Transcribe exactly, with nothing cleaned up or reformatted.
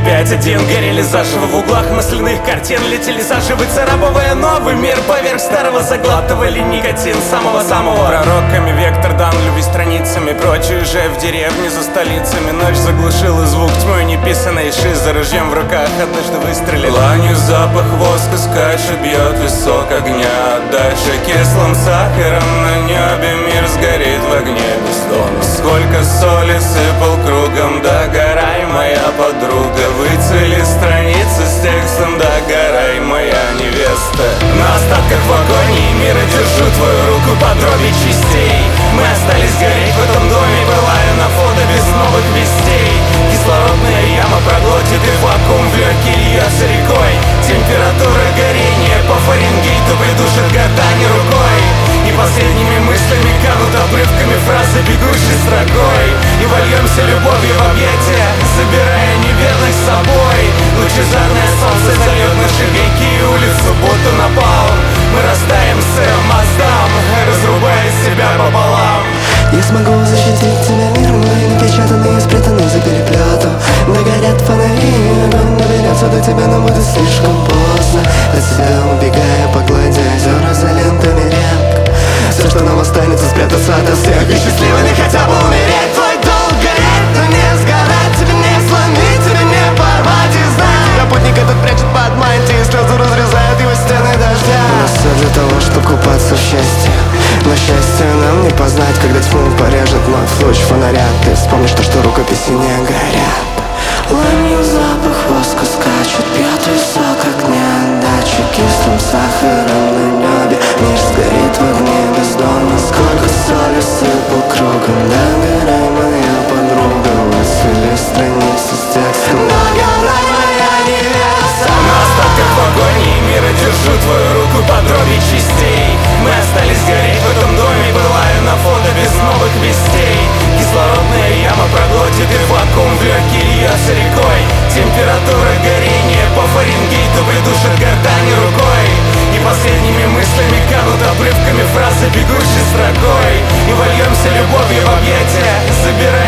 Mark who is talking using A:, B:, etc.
A: пять один. Горели заживо в углах мысленных картин. Летели заживо, царапывая новый мир. Поверх старого заглатывали никотин самого-самого. Пророками вектор дан, люби страницами. Прочие уже в деревне за столицами. Ночь заглушила звук тьмой неписанной ши. За ружьем в руках однажды выстрелил. Ланью запах воска скачет, бьет висок огня. Дальше кислым сахаром на небе мир сгорит в огне бездонно. Сколько соли сыпал кругом, догорай, моя подруга. Выцвели страницы с текстом, догорай, моя невеста. На остатках в агонии мира держу твою руку по дроби частей. Мы остались гореть в этом доме, пылая на фото без новых вестей. Кислородная яма проглотит и вакуум в легкие льется рекой. Температура горения по Фаренгейту придушит гортань рукой. И последними мыслями канут обрывками фразы, бегущей строкой. И вольемся любовью в объятия, забирая неверных с собой. Лучезарное солнце зальет наши веки и улицу будто напалм. Мы растаем с мостам, разрубая себя пополам.
B: Я смогу защитить тебя миром, но и напечатанные, спрятанные за переплетом. Догорят фонари, огонь доберется до тебя, но будет слишком поздно. От себя убегая по глади озера за лентами рек. Все, что нам останется, спрятаться от всех и счастливо не хотя бы умереть. Твой долг гореть, но не сгорать. Тебе не сломить, тебе не порвать. И знай, тебя путник этот прячет под мантией, слезы разрезают его стены дождя. У нас все для того, чтобы купаться в счастье. Но счастье нам не познать, когда тьму порежет вновь луч фонаря. Ты вспомнишь то, что рукописи не горят. Ланью запах воска скачет, пьет висок огня. Дача кислым сахаром на небе, мир сгорит в огне бездонно. Сколько соли сыпал кругом, догорай, моя подруга. Выцвели страницы с текстом, догорай, моя невеста.
A: На остатках в агонии мира держу твою руку по дроби частей. Мы остались гореть в этом доме, пылая на фото без новых вестей. Кислородная яма проглотит и вакуум в легкие льется рекой. Температура горения по Фаренгейту придушит гортань рукой. И последними мыслями канут обрывками фразы, бегущей строкой. И вольемся любовью в объятия, забирая